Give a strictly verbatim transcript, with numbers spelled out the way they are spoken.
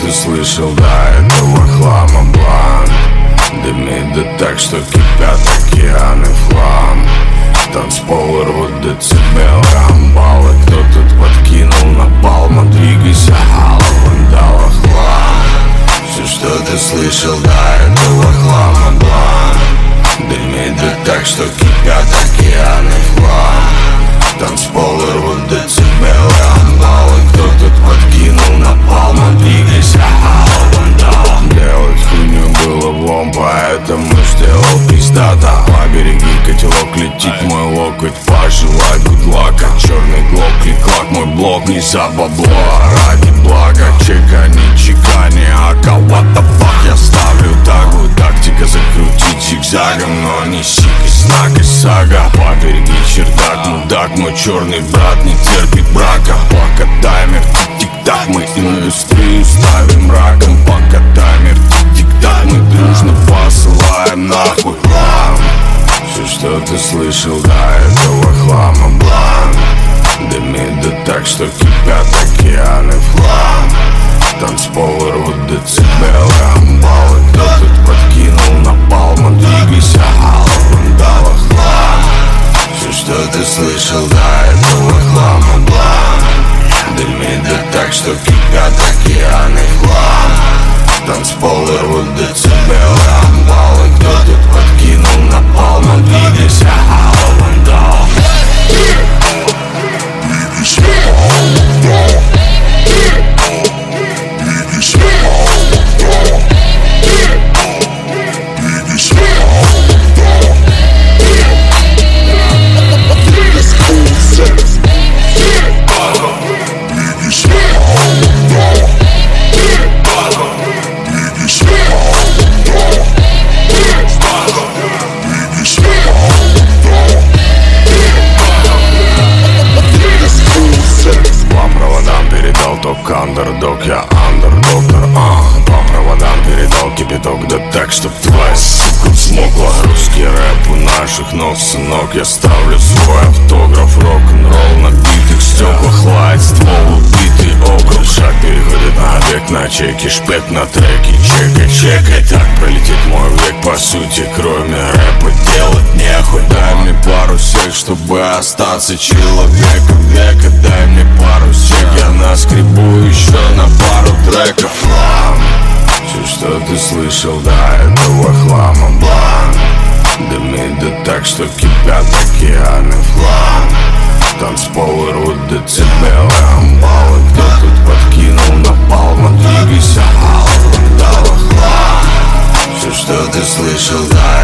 ты слышал, да, этого хлама бланк дымит, да так, что кипят океаны в хлам. Танцполы рвут децибелы, амбалы. Кто тут подкинул напалма? Двигайся, алла, вандала, хлам. Все, что ты слышал, да, этого хлама бланк дымит, да так, что кипят океаны в хлам. Танцполы рвут децибелы, амбалы. Кто тут подкинул напалма? Двигайся, алла, вандала. Делать хуйню было влом, поэтому сделал пиздата. Побереги котелок, летит мой локоть, пожелать гудлака. Черный глок, клик-клак, мой блок не за бабло, ради блага. Чека не чекани, ака, what the fuck. Я ставлю тагу, тактика закрутить зигзагом, но не сик и снак и сага. Побереги чердак, мудак, мой черный брат не терпит брака. Пока таймер тик-тик-так, мы индустрию ставим раком. Пока таймер тик-тик-так, мы дружно посылаем нахуй хлам. Все, что ты слышал, да, этого хлама бланк дымит, да так, что кипят океаны в хлам. Танцполы рвут децибелы, амбалы. Кто тут подкинул напалма? Двигайся, алла, вандала, хлам. Все, что ты слышал, да, этого хлама бланк дымит, да так, что кипят океаны в хлам. Танцполы рвут децибелы, амбалы. Кто тут подкинул напалма? Двигайся, алла, вандала. Двигайся, алла, вандала. Двигайся, алла, вандала. Двигайся, алла, вандала. Двигайся, алла, вандала. По проводам передал ток андердог, я андердоктор, а по проводам передал кипяток, да так, чтоб твоя сука смогла. Русский рэп у наших ног, сынок, я ставлю свой автограф. Рок-н-ролл на битых стеклах, лайт, ствол, убитый округ. Шаг переходит на век, на чеке, шпек на треке. Чекай, чекай, так пролетит мой век. По сути, кроме рэпа делать нехуй. Дай мне пару сек, чтобы остаться человеком века. Дай мне пару сек, я наскребу еще на пару треков. Хлам. Все, что ты слышал, да, этого хлама бланк дымит, да так, что кипят океаны в хлам. Танцполы рвут децибелы, амбалы. Кто тут подкинул напалма? Двигайся, алла, вандала, хлам. Все, что ты слышал, да,